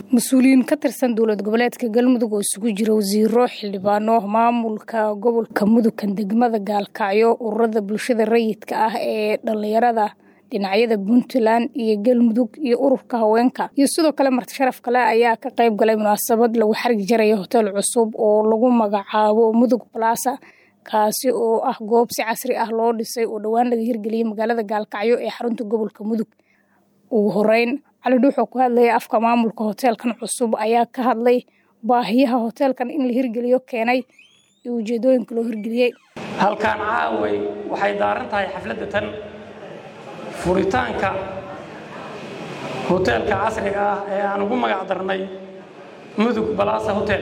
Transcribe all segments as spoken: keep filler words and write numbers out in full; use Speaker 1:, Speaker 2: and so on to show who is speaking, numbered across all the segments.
Speaker 1: مسؤولين كترسان دولة goboleedka galmudug oo isugu jira wasiiro xildhibaano maamulka gobolka mudug kan degmada gaalkacyo ururada bulshada rayidka ah ee dhalinyarada dhinacyada Puntland iyo galmudug iyo ururka haweenka iyo sidoo kale marti sharaf kale ayaa ka qayb galay munaasabad lagu xarig jaray hotel cusub oo lagu magacaabo Mudug Plaza kaasi oo ah goob si casri ah loo dhisay oo dhawaan laga hirgeliyay magaalada gaalkacyo ee xarunta gobolka mudug ugu horeyn على دوحة كهذا أفكار معمول كهوتيل كان عصوب أيا كهذا باهيها هوتيل كان إنه هرجليو كاني يوجدون كله هرجليه.
Speaker 2: هل كان عاوي وحيدارنتها حفلة فوريتان كا هوتيل كعصري كا أنا بقوم قاعدرني مذوق بلاصة هوتيل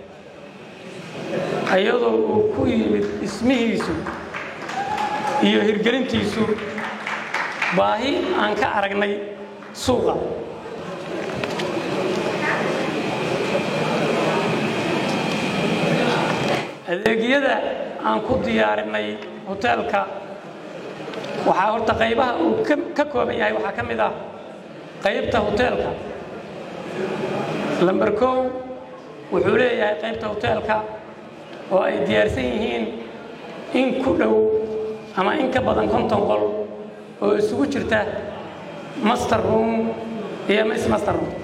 Speaker 2: أيضا كوي اسمه يسوع يهرجلين تيسوع باهي أنك أرجني suuqa adeegyada aan ku diyaarinay hotelka waxa horta qaybaha uu ka kooban yahay waxa kamid ah qaybta hotelka lambar kow wuxuu leeyahay qaybta hotelka oo ay diyaarsan yihiin in ku dhow ama in ka badan konton qol oo isugu jirta master room iyo mis master room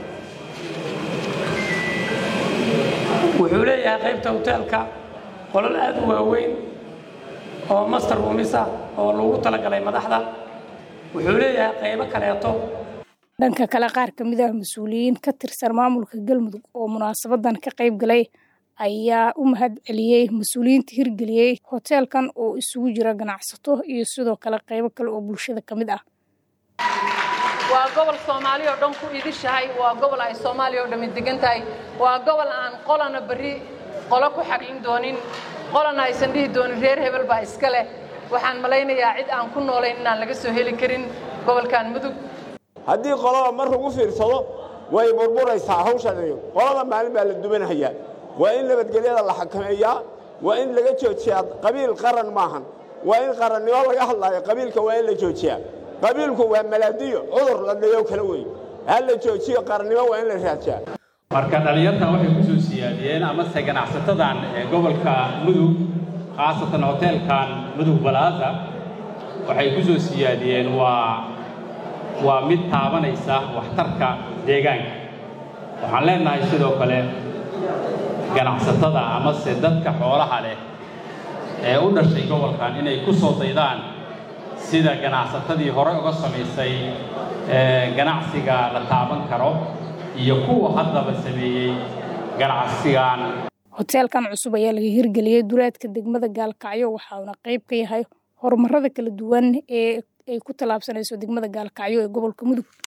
Speaker 2: wuxuu leeyahay qaybta hotelka qolal aad u waaweyn oo master room isa oo lagu talagalay madaxda wuxuu leeyahay qaybo kaleeto
Speaker 1: dhanka kala qaar kamid ah mas'uuliyiin ka tirsan maamulka galmudug oo munaasabadan ka qayb galay ayaa u mahad celiyay mas'uuliyiinta hirgeliyay hotelkan oo isugu jira ganacsato iyo sidoo kale qaybo kale oo bulshada kamid ah
Speaker 3: waa gobol Soomaaliya oo dhan ku idishahay waa gobol ay Soomaaliya oo dhamid degantahay waa gobol aan qolana bari qolo ku xaqlin doonin qolana aysan dhihi doonin reer hebel baa iska leh waxaan malaynayaa cid aan ku noolayn inaan laga soo heli karin gobolkan mudug
Speaker 4: haddii qolada mar ugu fiirsado way burburaysaa hawshan qolada maalin baa la dubanaya waa in nabadgelyada la xakameeyaa waa in laga joojiyaa qabiil qaran maahan waa in qarannimo laga hadlayo qabiilka waa in la joojiyaa qabiilku waa malaadiyo cudur la dhayo kala weyn hal la joojiyo qarannimo waa in la raajiyaa
Speaker 5: marka dhalinyarta waxay ku soo siyaadiyeen ama se ganacsatadan ee gobolka mudug khaasatan hotelkan Mudug Plaza waxay ku soo siyaadiyeen waa waa mid taabanaysa waxtarka deegaanka waxaan leenahay sidoo kale ganacsatada ama se dadka xoolaha leh ee u dhashay gobolkan inay ku soo daydaan sida ganacsatadii hore uga sameysay ee ganacsiga la taaban karo iyo kuwa haddaba sameeyay ganacsigan
Speaker 1: hotelkan cusub ayaa laga hirgeliyay duleedka degmada gaalkacyo waxa uu qayb ka yahay horumarada kala duwan ee ay ku talaabsanayso degmada gaalkacyo ee gobolka mudug.